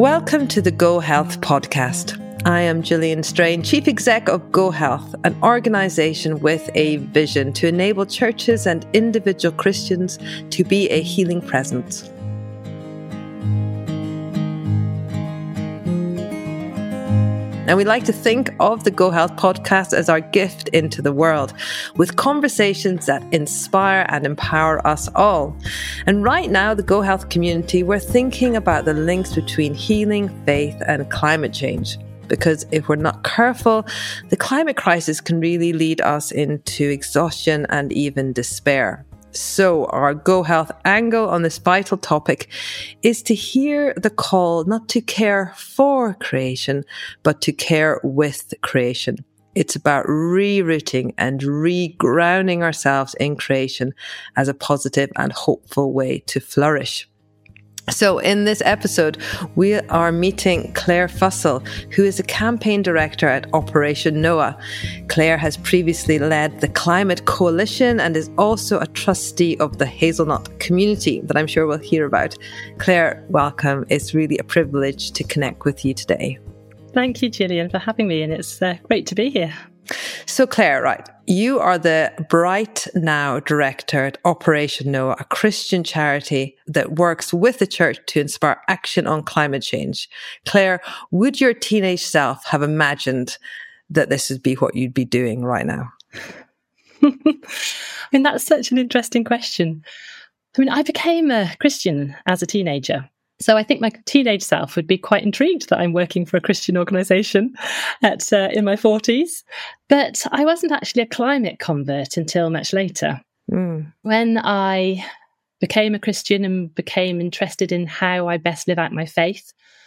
Welcome to the Go Health podcast. I am Gillian Strain, Chief Exec of Go Health, an organisation with a vision to enable churches and individual Christians to be a healing presence. And we like to think of the Go Health podcast as our gift into the world, with conversations that inspire and empower us all. And right now, the Go Health community, we're thinking about the links between healing, faith, and climate change. Because if we're not careful, the climate crisis can really lead us into exhaustion and even despair. So our Go Health angle on this vital topic is to hear the call not to care for creation, but to care with creation. It's about rerouting and regrounding ourselves in creation as a positive and hopeful way to flourish. So in this episode, we are meeting Claire Fussell, who is a campaign director at Operation Noah. Claire has previously led the Climate Coalition and is also a trustee of the Hazelnut community that I'm sure we'll hear about. Claire, welcome. It's really a privilege to connect with you today. Thank you, Gillian, for having me, and it's great to be here. So Claire, right, you are the Bright Now director at Operation Noah, a Christian charity that works with the church to inspire action on climate change. Claire, would your teenage self have imagined that this would be what you'd be doing right now? I mean, that's such an interesting question. I mean, I became a Christian as a teenager. So I think my teenage self would be quite intrigued that I'm working for a Christian organisation in my 40s. But I wasn't actually a climate convert until much later. When I became a Christian and became interested in how I best live out my faith,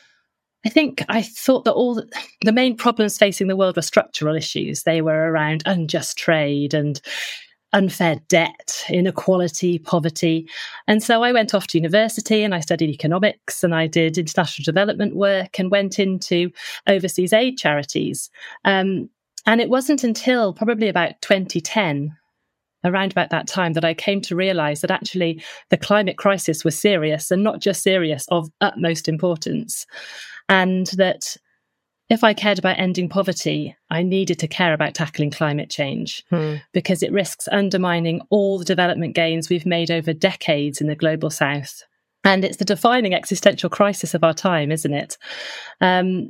I think I thought that all the main problems facing the world were structural issues. They were around unjust trade and unfair debt, inequality, poverty. And so I went off to university and I studied economics and I did international development work and went into overseas aid charities. And it wasn't until probably about 2010, around about that time, that I came to realise that actually the climate crisis was serious, and not just serious, of utmost importance. And that if I cared about ending poverty, I needed to care about tackling climate change because it risks undermining all the development gains we've made over decades in the global south. And it's the defining existential crisis of our time, isn't it? And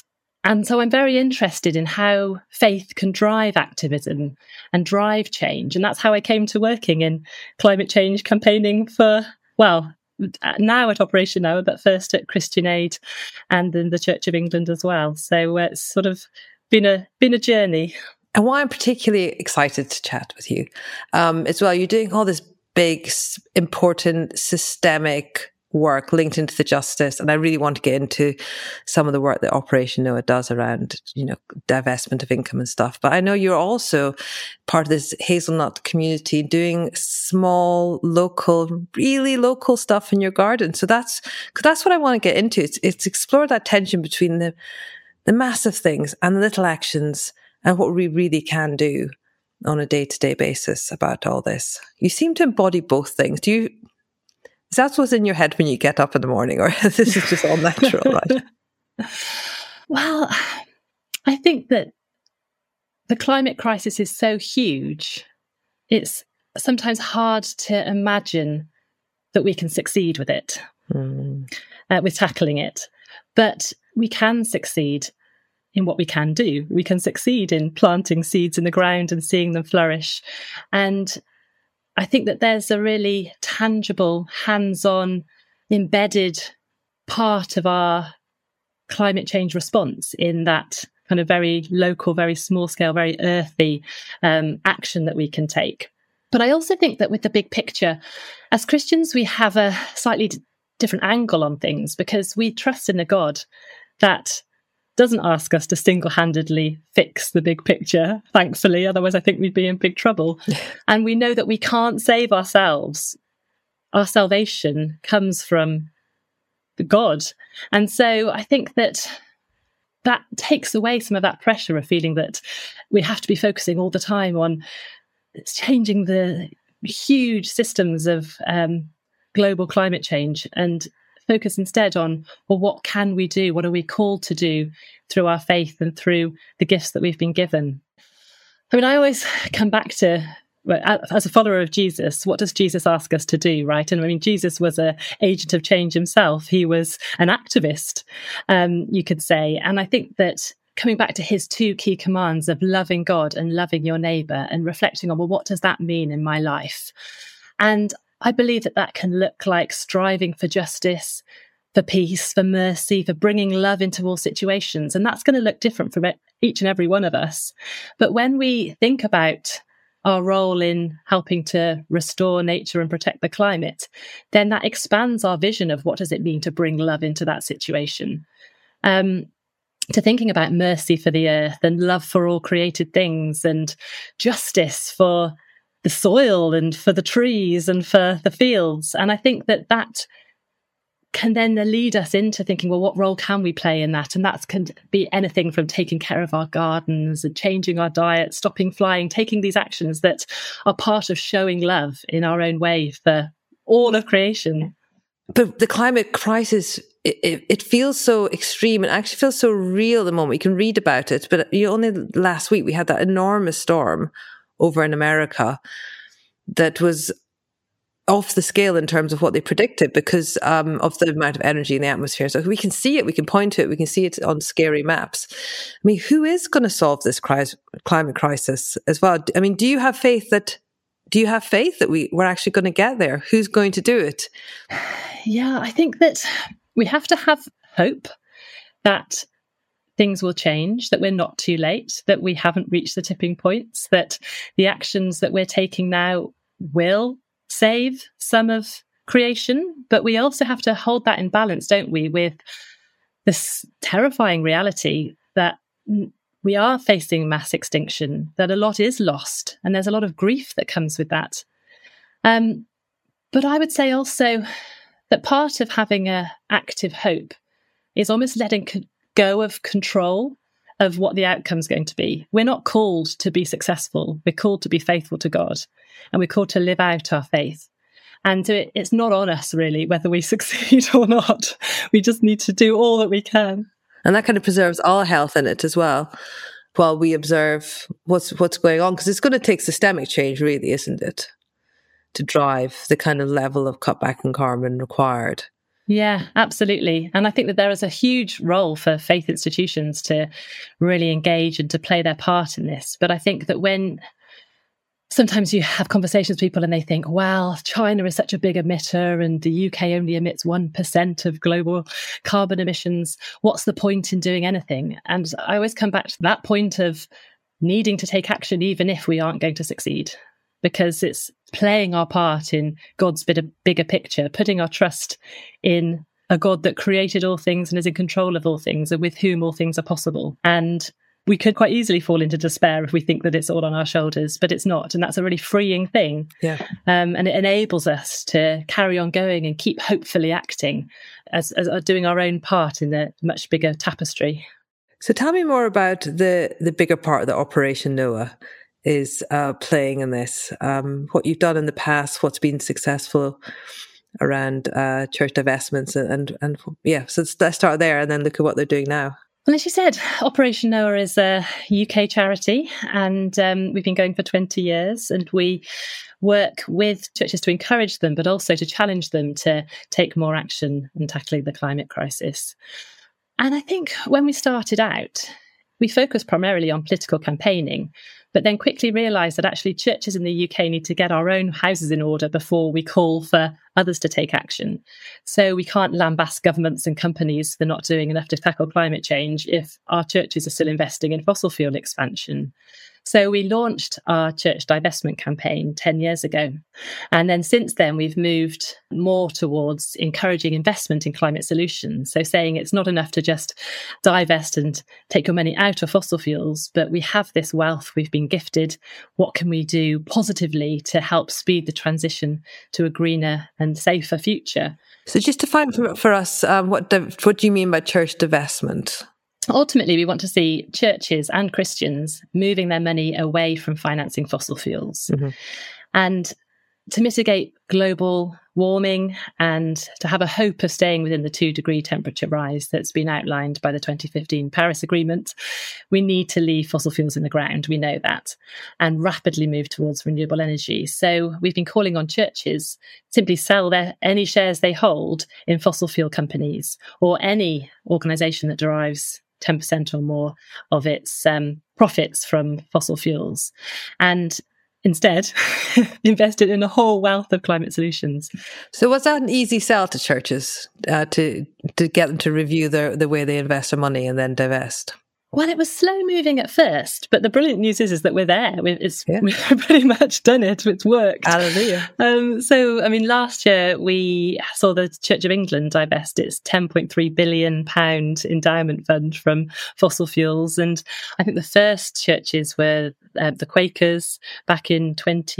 so I'm very interested in how faith can drive activism and drive change. And that's how I came to working in climate change campaigning for, well, now at Operation Noah, but first at Christian Aid and then the Church of England as well. So it's sort of been a journey. And why I'm particularly excited to chat with you as well, you're doing all this big, important, systemic work linked into the justice. And I really want to get into some of the work that Operation Noah does around, divestment of income and stuff. But I know you're also part of this Hazelnut community doing small, local, really local stuff in your garden. So that's what I want to get into. It's explore that tension between the massive things and the little actions and what we really can do on a day-to-day basis about all this. You seem to embody both things. Is that what's in your head when you get up in the morning, or this is just all natural, right? Well, I think that the climate crisis is so huge, it's sometimes hard to imagine that we can succeed with it, with tackling it. But we can succeed in what we can do. We can succeed in planting seeds in the ground and seeing them flourish. And I think that there's a really tangible, hands-on, embedded part of our climate change response in that kind of very local, very small scale, very earthy action that we can take. But I also think that with the big picture, as Christians, we have a slightly different angle on things because we trust in a God that doesn't ask us to single-handedly fix the big picture, thankfully. Otherwise, I think we'd be in big trouble. And we know that we can't save ourselves. Our salvation comes from God. And so I think that takes away some of that pressure of feeling that we have to be focusing all the time on changing the huge systems of global climate change and focus instead on, well, what can we do? What are we called to do through our faith and through the gifts that we've been given? I mean, I always come back to, well, as a follower of Jesus, what does Jesus ask us to do, right? And I mean, Jesus was an agent of change himself. He was an activist, you could say. And I think that coming back to his two key commands of loving God and loving your neighbour and reflecting on, well, what does that mean in my life? And I believe that that can look like striving for justice, for peace, for mercy, for bringing love into all situations. And that's going to look different from each and every one of us. But when we think about our role in helping to restore nature and protect the climate, then that expands our vision of what does it mean to bring love into that situation. To thinking about mercy for the earth and love for all created things and justice for the soil and for the trees and for the fields. And I think that that can then lead us into thinking, well, what role can we play in that? And that can be anything from taking care of our gardens and changing our diet, stopping flying, taking these actions that are part of showing love in our own way for all of creation. But the climate crisis, it feels so extreme and actually feels so real at the moment. You can read about it, but only last week we had that enormous storm over in America that was off the scale in terms of what they predicted because of the amount of energy in the atmosphere. So we can see it, we can point to it, we can see it on scary maps. I mean, who is going to solve this climate crisis as well? I mean, do you have faith that we're actually going to get there? Who's going to do it? Yeah, I think that we have to have hope that things will change, that we're not too late, that we haven't reached the tipping points, that the actions that we're taking now will save some of creation. But we also have to hold that in balance, don't we, with this terrifying reality that we are facing mass extinction, that a lot is lost, and there's a lot of grief that comes with that. But I would say also that part of having an active hope is almost letting go of control of what the outcome's going to be. We're not called to be successful. We're called to be faithful to God, and we're called to live out our faith. And it's not on us, really, whether we succeed or not. We just need to do all that we can. And that kind of preserves our health in it as well, while we observe what's going on. Because it's going to take systemic change, really, isn't it, to drive the kind of level of cutback in carbon required. Yeah, absolutely. And I think that there is a huge role for faith institutions to really engage and to play their part in this. But I think that when sometimes you have conversations with people and they think, well, China is such a big emitter and the UK only emits 1% of global carbon emissions. What's the point in doing anything? And I always come back to that point of needing to take action even if we aren't going to succeed, because it's playing our part in God's bigger picture, putting our trust in a God that created all things and is in control of all things and with whom all things are possible. And we could quite easily fall into despair if we think that it's all on our shoulders, but it's not. And that's a really freeing thing. Yeah. And it enables us to carry on going and keep hopefully acting as doing our own part in the much bigger tapestry. So tell me more about the bigger part that Operation Noah is playing in this, what you've done in the past, what's been successful around church divestments and yeah, so let's start there and then look at what they're doing now. Well, as you said, Operation Noah is a UK charity, and we've been going for 20 years, and we work with churches to encourage them, but also to challenge them to take more action in tackling the climate crisis. And I think when we started out, we focused primarily on political campaigning, but then quickly realised that actually churches in the UK need to get our own houses in order before we call for others to take action. So we can't lambast governments and companies for not doing enough to tackle climate change if our churches are still investing in fossil fuel expansion. So we launched our church divestment campaign 10 years ago. And then since then, we've moved more towards encouraging investment in climate solutions. So saying it's not enough to just divest and take your money out of fossil fuels, but we have this wealth we've been gifted. What can we do positively to help speed the transition to a greener and safer future? So just to find for us, what do you mean by church divestment? Ultimately, we want to see churches and Christians moving their money away from financing fossil fuels. Mm-hmm. And to mitigate global warming and to have a hope of staying within the 2-degree temperature rise that's been outlined by the 2015 Paris Agreement, we need to leave fossil fuels in the ground. We know that, and rapidly move towards renewable energy. So we've been calling on churches simply sell any shares they hold in fossil fuel companies or any organisation that derives 10% or more of its profits from fossil fuels, and instead invested in a whole wealth of climate solutions. So was that an easy sell to churches to get them to review the way they invest their money and then divest? Well, it was slow moving at first, but the brilliant news is that we're there. We've pretty much done it. It's worked. Hallelujah. Last year we saw the Church of England divest its £10.3 billion endowment fund from fossil fuels. And I think the first churches were the Quakers back in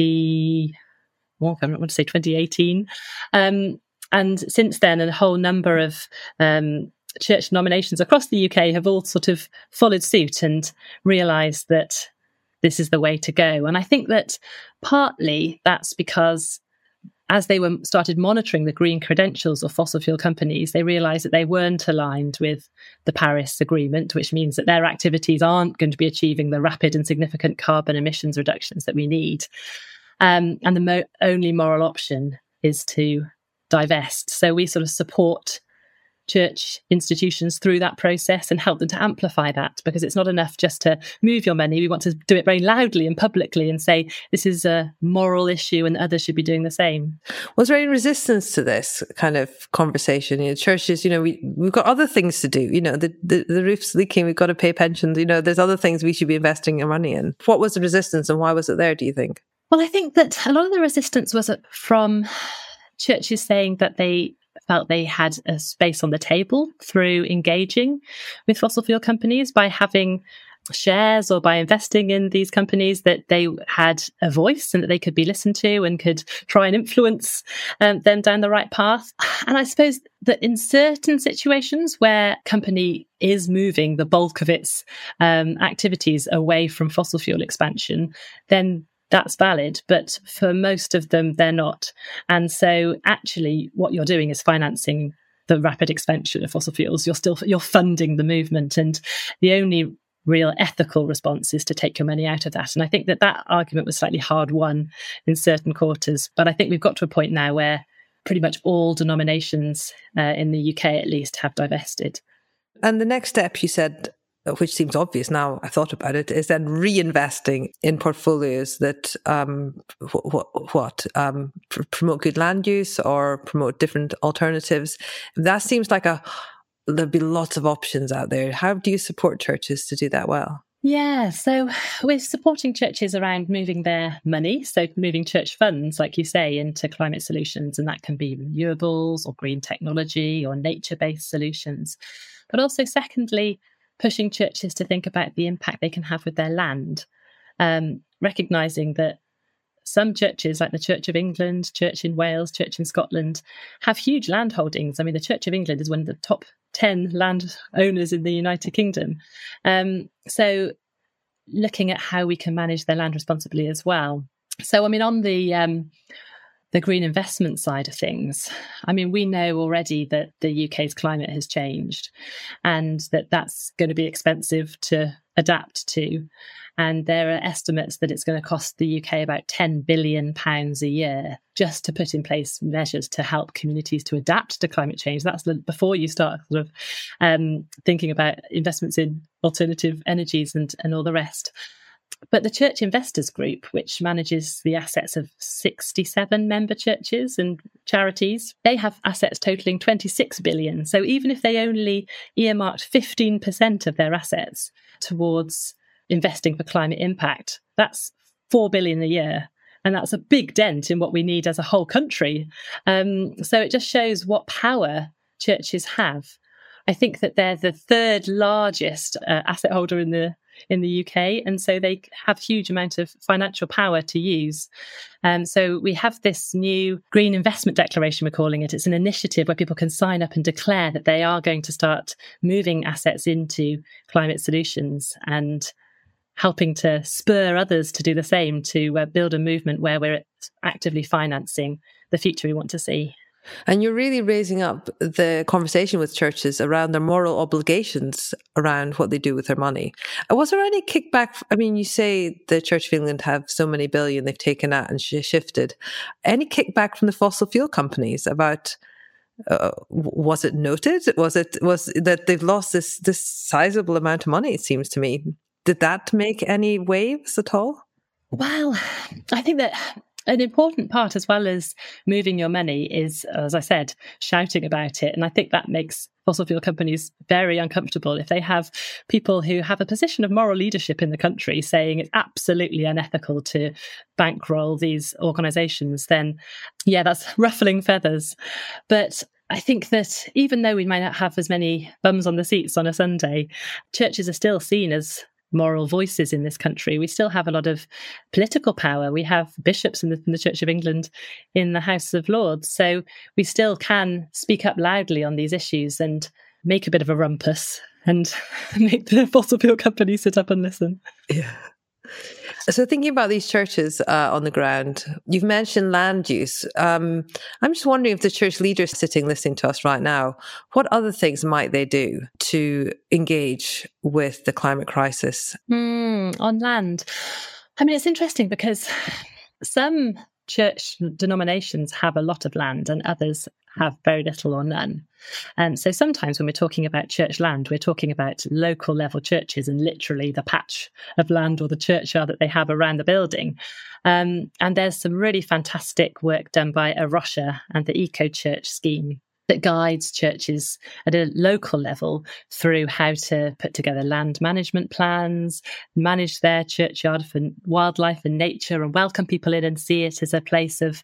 2018. And since then, a whole number of church denominations across the UK have all sort of followed suit and realised that this is the way to go. And I think that partly that's because as they started monitoring the green credentials of fossil fuel companies, they realised that they weren't aligned with the Paris Agreement, which means that their activities aren't going to be achieving the rapid and significant carbon emissions reductions that we need. And the only moral option is to divest. So we sort of support church institutions through that process and help them to amplify that, because it's not enough just to move your money. We want to do it very loudly and publicly and say this is a moral issue and others should be doing the same. Was there any resistance to this kind of conversation? Churches, we've got other things to do. The roof's leaking, we've got to pay pensions. There's other things we should be investing our money in. What was the resistance and why was it there, do you think? Well, I think that a lot of the resistance was from churches saying that they felt they had a space on the table through engaging with fossil fuel companies by having shares or by investing in these companies, that they had a voice and that they could be listened to and could try and influence them down the right path. And I suppose that in certain situations where a company is moving the bulk of its activities away from fossil fuel expansion, then that's valid, but for most of them, they're not. And so actually what you're doing is financing the rapid expansion of fossil fuels. You're funding the movement, and the only real ethical response is to take your money out of that. And I think that argument was slightly hard won in certain quarters, but I think we've got to a point now where pretty much all denominations in the UK at least have divested. And the next step, you said, which seems obvious now I thought about it, is then reinvesting in portfolios that promote good land use or promote different alternatives. That seems like there'll be lots of options out there. How do you support churches to do that well? Yeah, so we're supporting churches around moving their money, so moving church funds, like you say, into climate solutions, and that can be renewables or green technology or nature-based solutions. But also, secondly, pushing churches to think about the impact they can have with their land, recognising that some churches, like the Church of England, Church in Wales, Church in Scotland, have huge land holdings. I mean, the Church of England is one of the top 10 land owners in the United Kingdom. So looking at how we can manage their land responsibly as well. So, I mean, on the green investment side of things, I mean, we know already that the UK's climate has changed and that's going to be expensive to adapt to. And there are estimates that it's going to cost the UK about £10 billion a year just to put in place measures to help communities to adapt to climate change. That's before you start sort of thinking about investments in alternative energies and all the rest. But the Church Investors Group, which manages the assets of 67 member churches and charities, they have assets totaling 26 billion. So even if they only earmarked 15% of their assets towards investing for climate impact, that's 4 billion a year. And that's a big dent in what we need as a whole country. So it just shows what power churches have. I think that they're the third largest asset holder in the UK, and so they have huge amount of financial power to use. So we have this new Green Investment Declaration, we're calling it. It's an initiative where people can sign up and declare that they are going to start moving assets into climate solutions and helping to spur others to do the same, to build a movement where we're actively financing the future we want to see. And you're really raising up the conversation with churches around their moral obligations around what they do with their money. Was there any kickback? I mean, you say the Church of England have so many billion they've taken out and shifted. Any kickback from the fossil fuel companies about, was it noted? Was that they've lost this sizable amount of money, it seems to me. Did that make any waves at all? Well, I think that an important part, as well as moving your money, is, as I said, shouting about it. And I think that makes fossil fuel companies very uncomfortable. If they have people who have a position of moral leadership in the country saying it's absolutely unethical to bankroll these organisations, then yeah, that's ruffling feathers. But I think that even though we might not have as many bums on the seats on a Sunday, churches are still seen as moral voices in this country. We still have a lot of political power. We have bishops in the Church of England in the House of Lords. So we still can speak up loudly on these issues and make a bit of a rumpus and make the fossil fuel companies sit up and listen. Yeah. So thinking about these churches on the ground, you've mentioned land use. I'm just wondering if the church leaders sitting listening to us right now, what other things might they do to engage with the climate crisis? On land. I mean, it's interesting because some church denominations have a lot of land and others have very little or none. So sometimes when we're talking about church land, we're talking about local level churches and literally the patch of land or the churchyard that they have around the building. And there's some really fantastic work done by A Rocha and the Eco Church scheme that guides churches at a local level through how to put together land management plans, manage their churchyard for wildlife and nature, and welcome people in and see it as a place of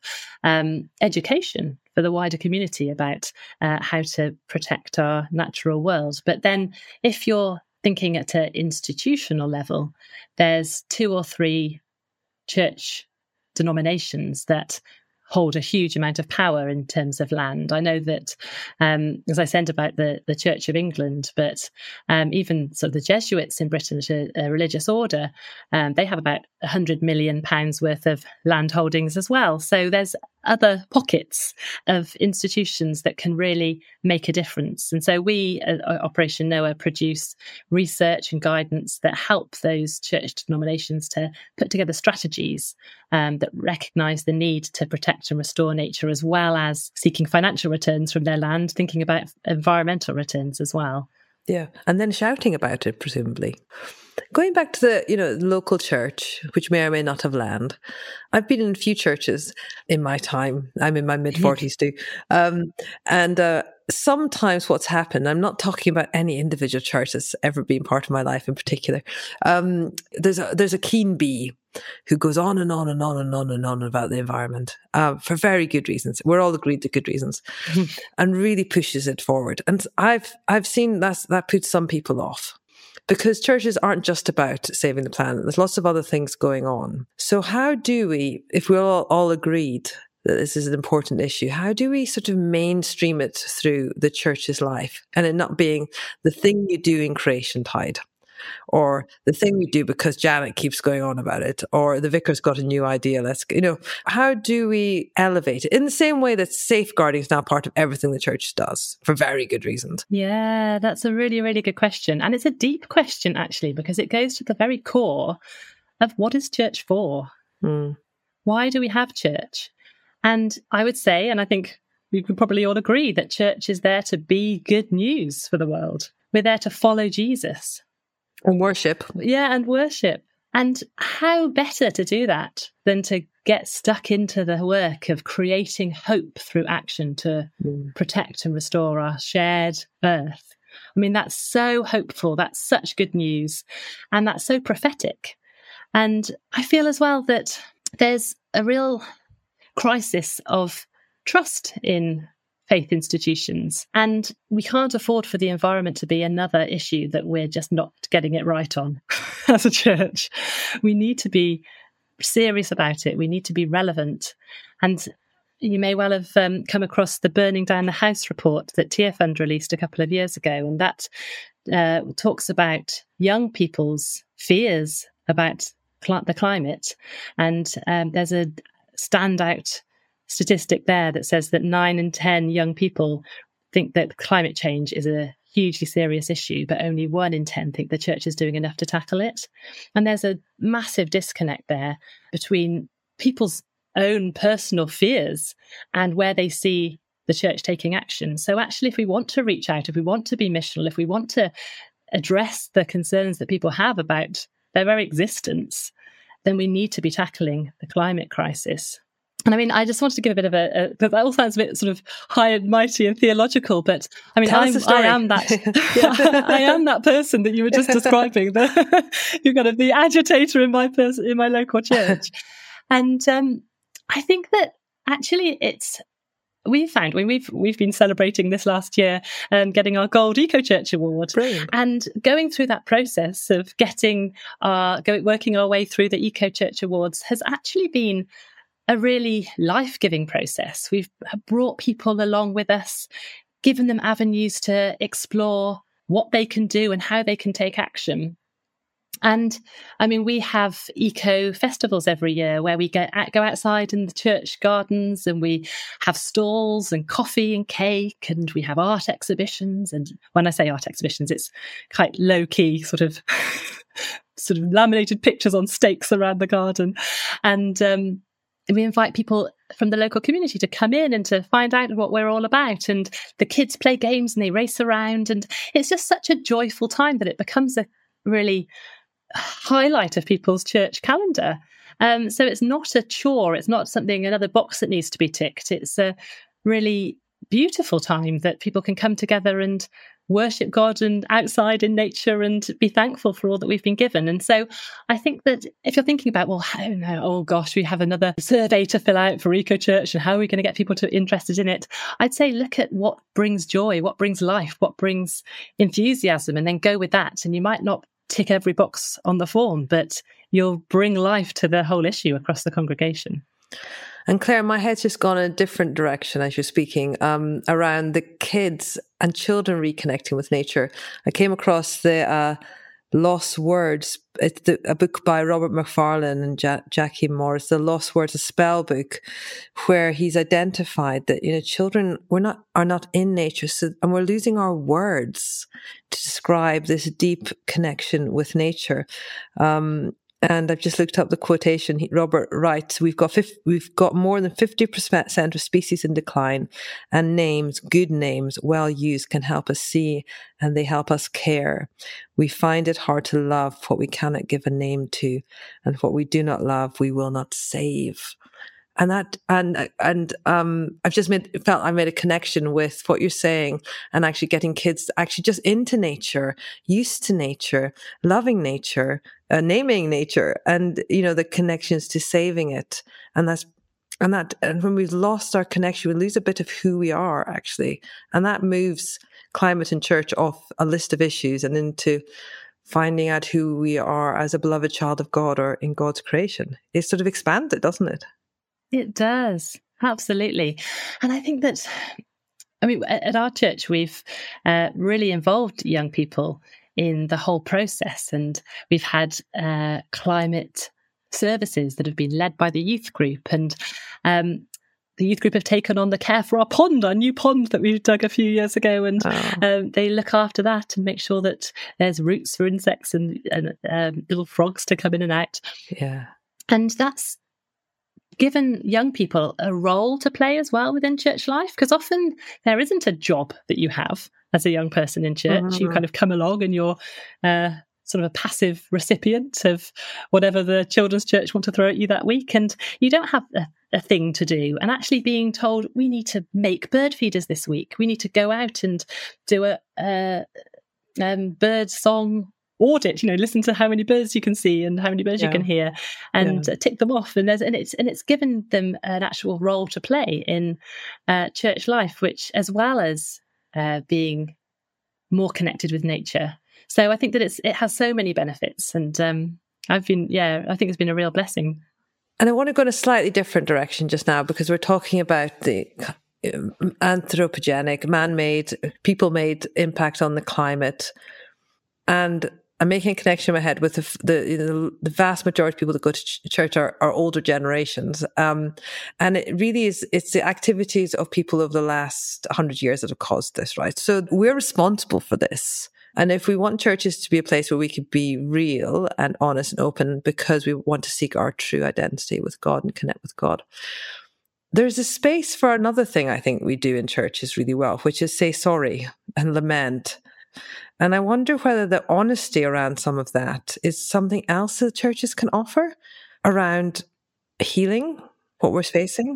education for the wider community about how to protect our natural world. But then if you're thinking at an institutional level, there's 2 or 3 church denominations that hold a huge amount of power in terms of land. I know that, as I said about the Church of England, but even sort of the Jesuits in Britain, a religious order, they have about £100 million worth of land holdings as well. So there's other pockets of institutions that can really make a difference. And so we at Operation Noah produce research and guidance that help those church denominations to put together strategies that recognise the need to protect and restore nature, as well as seeking financial returns from their land, thinking about environmental returns as well. Yeah, and then shouting about it, presumably. Going back to the local church, which may or may not have land, I've been in a few churches in my time. I'm in my mid-40s too. And sometimes what's happened, I'm not talking about any individual church that's ever been part of my life in particular. There's a keen bee who goes on and on and on and on and on about the environment for very good reasons. We're all agreed to good reasons, and really pushes it forward. And I've seen that puts some people off, because churches aren't just about saving the planet. There's lots of other things going on. So how do we, if we're all agreed that this is an important issue, how do we sort of mainstream it through the church's life, and it not being the thing you do in Creation Tide, or the thing we do because Janet keeps going on about it, or the vicar's got a new idea, how do we elevate it in the same way that safeguarding is now part of everything the church does for very good reasons? Yeah, that's a really, really good question. And it's a deep question, actually, because it goes to the very core of what is church for? Why do we have church? And I would say, and I think we could probably all agree, that church is there to be good news for the world. We're there to follow Jesus. And worship. Yeah, and worship. And how better to do that than to get stuck into the work of creating hope through action to protect and restore our shared earth. I mean, that's so hopeful. That's such good news. And that's so prophetic. And I feel as well that there's a real crisis of trust in faith institutions. And we can't afford for the environment to be another issue that we're just not getting it right on as a church. We need to be serious about it. We need to be relevant. And you may well have come across the Burning Down the House report that Tearfund released a couple of years ago. And that talks about young people's fears about the climate. And there's a standout statistic there that says that 9 in 10 young people think that climate change is a hugely serious issue, but only 1 in 10 think the church is doing enough to tackle it. And there's a massive disconnect there between people's own personal fears and where they see the church taking action. So actually, if we want to reach out, if we want to be missional, if we want to address the concerns that people have about their very existence, then we need to be tackling the climate crisis. And I mean, I just wanted to give a bit of that all sounds a bit sort of high and mighty and theological, but I mean, I am that, I am that person that you were just describing, you're kind of the agitator in my local church. And I think that actually we've been celebrating this last year getting our Gold Eco Church Award. Brilliant. And going through that process of working our way through the Eco Church Awards has actually been a really life-giving process. We've brought people along with us, given them avenues to explore what they can do and how they can take action. And I mean, we have eco festivals every year where we go outside in the church gardens and we have stalls and coffee and cake, and we have art exhibitions. And when I say art exhibitions, it's quite low key, sort of laminated pictures on stakes around the garden. And we invite people from the local community to come in and to find out what we're all about. And the kids play games and they race around. And it's just such a joyful time that it becomes a really highlight of people's church calendar. So it's not a chore. It's not another box that needs to be ticked. It's a really beautiful time that people can come together and worship God and outside in nature and be thankful for all that we've been given. And so I think that if you're thinking about, we have another survey to fill out for Eco Church and how are we going to get people interested in it? I'd say look at what brings joy, what brings life, what brings enthusiasm, and then go with that. And you might not tick every box on the form, but you'll bring life to the whole issue across the congregation. And Claire, my head's just gone in a different direction as you're speaking, around the kids and children reconnecting with nature. I came across the Lost Words. It's a book by Robert Macfarlane and Jackie Morris, The Lost Words, a spell book, where he's identified that children are not in nature, and we're losing our words to describe this deep connection with nature. And I've just looked up the quotation. Robert writes, we've got more than 50% of species in decline, and good names, well used, can help us see, and they help us care. We find it hard to love what we cannot give a name to, and what we do not love, we will not save. And I've just felt I made a connection with what you're saying, and actually getting kids actually just into nature, used to nature, loving nature, naming nature, and the connections to saving it. And when we've lost our connection, we lose a bit of who we are actually, and that moves climate and church off a list of issues and into finding out who we are as a beloved child of God or in God's creation. It's sort of expanded, doesn't it? It does, absolutely. And I think that, at our church, we've really involved young people in the whole process. And we've had climate services that have been led by the youth group. And the youth group have taken on the care for our new pond that we dug a few years ago. And they look after that and make sure that there's roots for insects and little frogs to come in and out. Yeah. And that's given young people a role to play as well within church life, because often there isn't a job that you have as a young person in church. Mm-hmm. You kind of come along and you're sort of a passive recipient of whatever the children's church want to throw at you that week, and you don't have a thing to do. And actually being told, we need to make bird feeders this week, we need to go out and do a bird song audit, listen to how many birds you can see and how many birds you can hear, and tick them off. And it's given them an actual role to play in church life, which, as well as being more connected with nature. So I think that it has so many benefits, and I think it's been a real blessing. And I want to go in a slightly different direction just now, because we're talking about the anthropogenic, man-made, people-made impact on the climate. And I'm making a connection in my head with the vast majority of people that go to church are older generations. And it really is, it's the activities of people over the last 100 years that have caused this, right? So we're responsible for this. And if we want churches to be a place where we could be real and honest and open because we want to seek our true identity with God and connect with God, there's a space for another thing I think we do in churches really well, which is say sorry and lament. And I wonder whether the honesty around some of that is something else that churches can offer around healing what we're facing.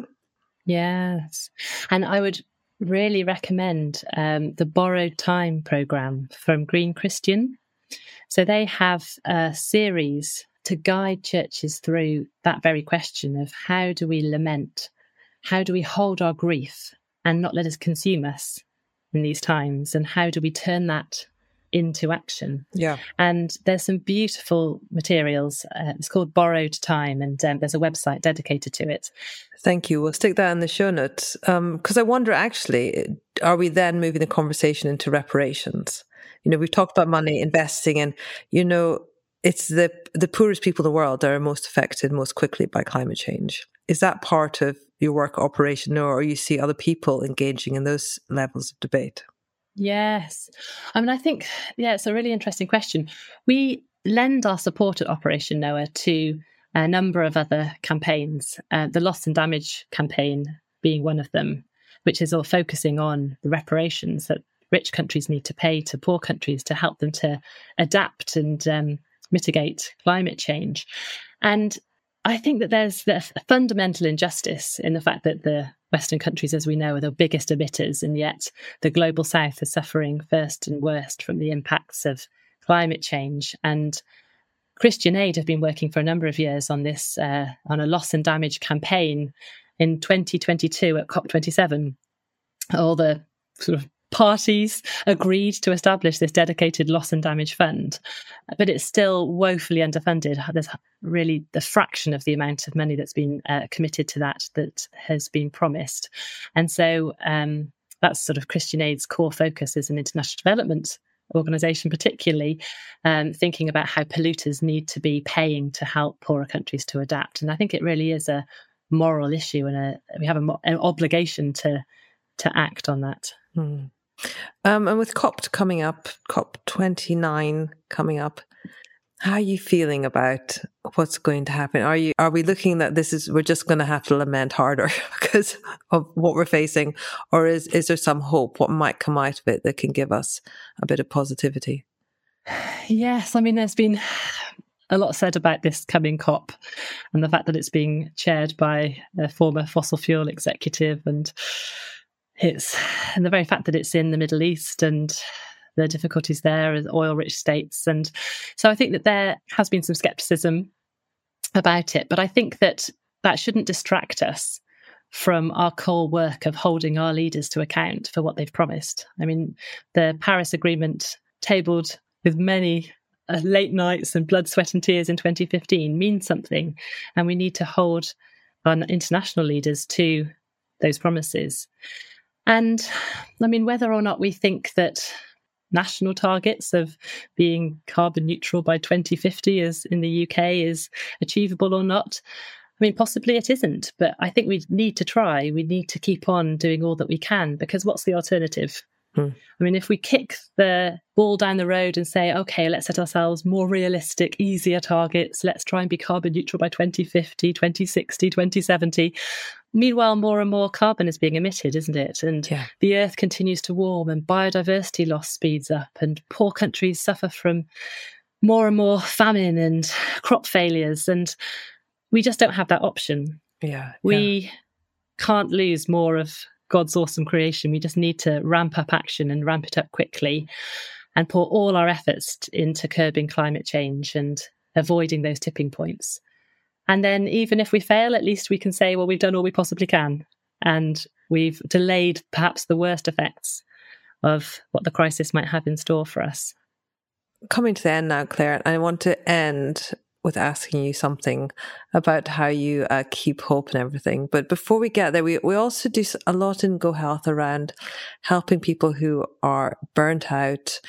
Yes. And I would really recommend the Borrowed Time program from Green Christian. So they have a series to guide churches through that very question of how do we lament? How do we hold our grief and not let it consume us in these times? And how do we turn that into action? Yeah. And there's some beautiful materials. It's called Borrowed Time, and there's a website dedicated to it. Thank you. We'll stick that in the show notes. Because I wonder, actually, are we then moving the conversation into reparations? You know, we've talked about money, investing, and, you know, it's the poorest people in the world that are most affected most quickly by climate change. Is that part of your work operation, or you see other people engaging in those levels of debate? Yes. I mean, I think, it's a really interesting question. We lend our support at Operation Noah to a number of other campaigns, the Loss and Damage campaign being one of them, which is all focusing on the reparations that rich countries need to pay to poor countries to help them to adapt and mitigate climate change. And I think that there's a fundamental injustice in the fact that the Western countries, as we know, are the biggest emitters, and yet the global South is suffering first and worst from the impacts of climate change. And Christian Aid have been working for a number of years on this, on a loss and damage campaign. In 2022 at COP27, all the sort of parties agreed to establish this dedicated loss and damage fund, but it's still woefully underfunded. There's really the fraction of the amount of money that's been committed to that has been promised. And so that's sort of Christian Aid's core focus as an international development organisation, particularly thinking about how polluters need to be paying to help poorer countries to adapt. And I think it really is a moral issue, and we have an obligation to act on that. And with COP29 coming up, how are you feeling about what's going to happen? Are we looking that we're just going to have to lament harder because of what we're facing, or is there some hope? What might come out of it that can give us a bit of positivity? Yes, I mean, there's been a lot said about this coming COP and the fact that it's being chaired by a former fossil fuel executive, and the very fact that it's in the Middle East and the difficulties there as oil-rich states. And so I think that there has been some scepticism about it, but I think that shouldn't distract us from our core work of holding our leaders to account for what they've promised. I mean, the Paris Agreement, tabled with many late nights and blood, sweat and tears in 2015, means something, and we need to hold our international leaders to those promises. And I mean, whether or not we think that national targets of being carbon neutral by 2050 as in the UK is achievable or not, I mean, possibly it isn't, but I think we need to try. We need to keep on doing all that we can, because what's the alternative? I mean, if we kick the ball down the road and say, okay, let's set ourselves more realistic, easier targets. Let's try and be carbon neutral by 2050, 2060, 2070. Meanwhile, more and more carbon is being emitted, isn't it? And the earth continues to warm, and biodiversity loss speeds up, and poor countries suffer from more and more famine and crop failures. And we just don't have that option. We can't lose more of God's awesome creation. We just need to ramp up action and ramp it up quickly and pour all our efforts into curbing climate change and avoiding those tipping points. And then even if we fail, at least we can say, well, we've done all we possibly can, and we've delayed perhaps the worst effects of what the crisis might have in store for us. Coming to the end now, Claire, I want to end with asking you something about how you keep hope and everything. But before we get there, we also do a lot in Go Health around helping people who are burnt out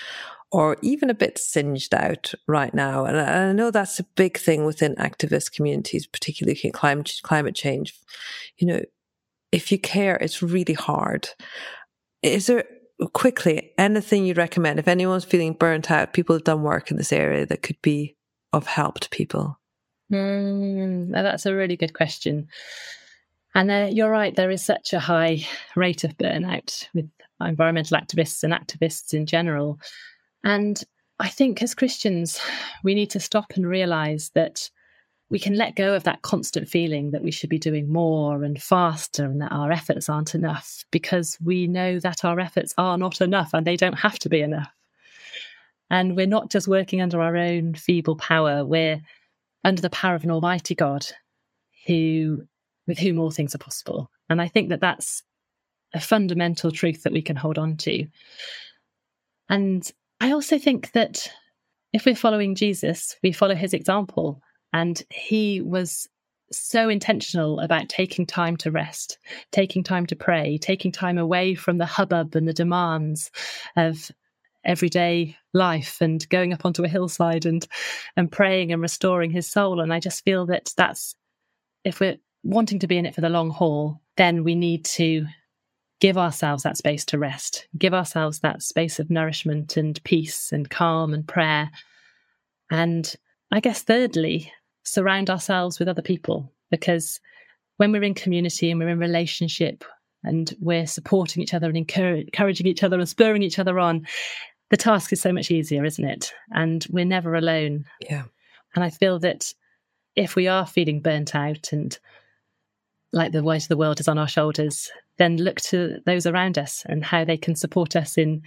or even a bit singed out right now. And I know that's a big thing within activist communities, particularly in climate change. You know, if you care, it's really hard. Is there, quickly, anything you'd recommend if anyone's feeling burnt out, people have done work in this area that could be of help to people? That's a really good question. And you're right, there is such a high rate of burnout with environmental activists and activists in general. And I think as Christians, we need to stop and realise that we can let go of that constant feeling that we should be doing more and faster and that our efforts aren't enough, because we know that our efforts are not enough and they don't have to be enough. And we're not just working under our own feeble power, we're under the power of an almighty God with whom all things are possible. And I think that that's a fundamental truth that we can hold on to. And I also think that if we're following Jesus, we follow his example. And he was so intentional about taking time to rest, taking time to pray, taking time away from the hubbub and the demands of everyday life and going up onto a hillside and praying and restoring his soul. And I just feel that that's, if we're wanting to be in it for the long haul, then we need to give ourselves that space to rest, give ourselves that space of nourishment and peace and calm and prayer. And I guess thirdly, surround ourselves with other people, because when we're in community and we're in relationship and we're supporting each other and encouraging each other and spurring each other on, the task is so much easier, isn't it? And we're never alone. Yeah. And I feel that if we are feeling burnt out and like the weight of the world is on our shoulders, then look to those around us and how they can support us in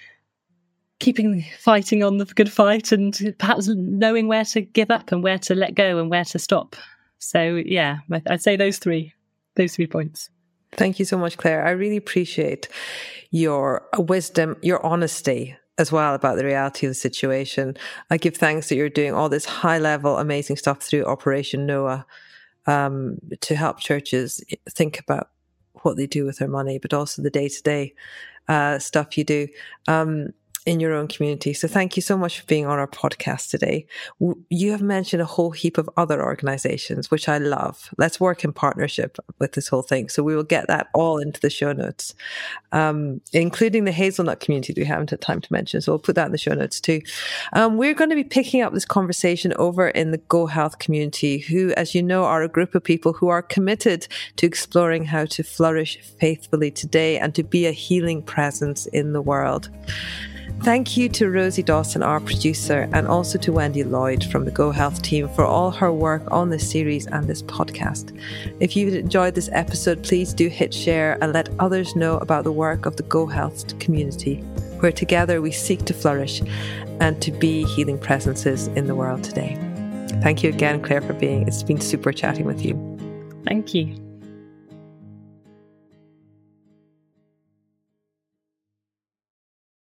fighting on the good fight, and perhaps knowing where to give up and where to let go and where to stop. So yeah, I'd say those three points. Thank you so much, Claire. I really appreciate your wisdom, your honesty as well about the reality of the situation. I give thanks that you're doing all this high level, amazing stuff through Operation Noah to help churches think about what they do with their money, but also the day-to-day stuff you do in your own community. So thank you so much for being on our podcast today. You have mentioned a whole heap of other organizations, which I love. Let's work in partnership with this whole thing. So we will get that all into the show notes, including the Hazelnut community that we haven't had time to mention. So we'll put that in the show notes too. We're going to be picking up this conversation over in the Go Health community, who, as you know, are a group of people who are committed to exploring how to flourish faithfully today and to be a healing presence in the world. Thank you to Rosie Dawson, our producer, and also to Wendy Lloyd from the Go Health team for all her work on this series and this podcast. If you've enjoyed this episode, please do hit share and let others know about the work of the Go Health community, where together we seek to flourish and to be healing presences in the world today. Thank you again, Claire, for being. It's been super chatting with you. Thank you.